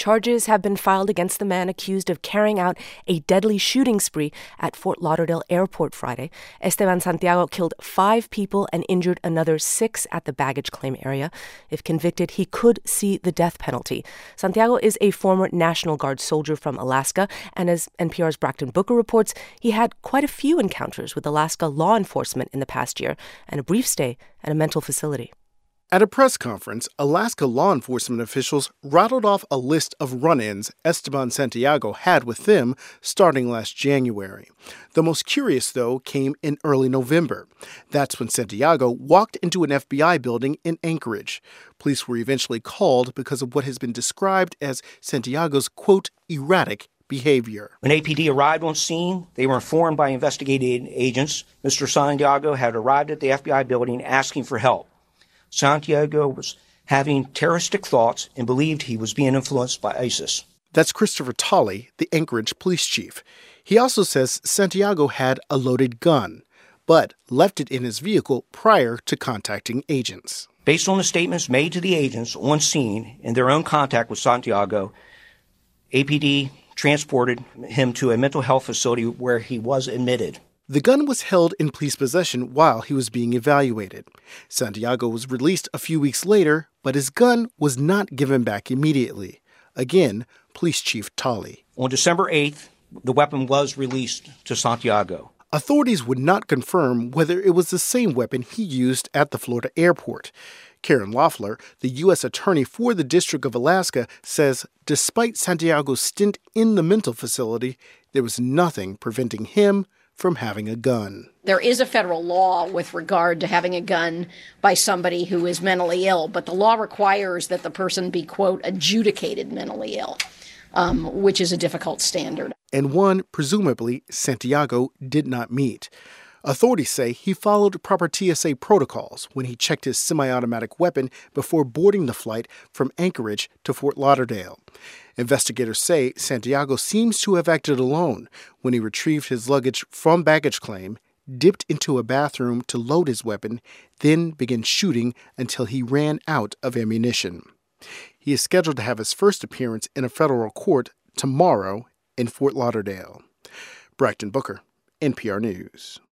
Charges have been filed against the man accused of carrying out a deadly shooting spree at Fort Lauderdale Airport Friday. Esteban Santiago killed 5 people and injured another 6 at the baggage claim area. If convicted, he could see the death penalty. Santiago is a former National Guard soldier from Alaska, and as NPR's Brackton Booker reports, he had quite a few encounters with Alaska law enforcement in the past year and a brief stay at a mental facility. At a press conference, Alaska law enforcement officials rattled off a list of run-ins Esteban Santiago had with them starting last January. The most curious, though, came in early November. That's when Santiago walked into an FBI building in Anchorage. Police were eventually called because of what has been described as Santiago's, quote, erratic behavior. When APD arrived on scene, they were informed by investigating agents Mr. Santiago had arrived at the FBI building asking for help. Santiago was having terroristic thoughts and believed he was being influenced by ISIS. That's Christopher Tolley, the Anchorage police chief. He also says Santiago had a loaded gun, but left it in his vehicle prior to contacting agents. Based on the statements made to the agents on scene and their own contact with Santiago, APD transported him to a mental health facility where he was admitted. The gun was held in police possession while he was being evaluated. Santiago was released a few weeks later, but his gun was not given back immediately. Again, Police Chief Tolley. On December 8th, the weapon was released to Santiago. Authorities would not confirm whether it was the same weapon he used at the Florida airport. Karen Loeffler, the U.S. Attorney for the District of Alaska, says despite Santiago's stint in the mental facility, there was nothing preventing him from having a gun. There is a federal law with regard to having a gun by somebody who is mentally ill, but the law requires that the person be, quote, adjudicated mentally ill, which is a difficult standard. And one, presumably, Santiago did not meet. Authorities say he followed proper TSA protocols when he checked his semi-automatic weapon before boarding the flight from Anchorage to Fort Lauderdale. Investigators say Santiago seems to have acted alone when he retrieved his luggage from baggage claim, dipped into a bathroom to load his weapon, then began shooting until he ran out of ammunition. He is scheduled to have his first appearance in a federal court tomorrow in Fort Lauderdale. Brackton Booker, NPR News.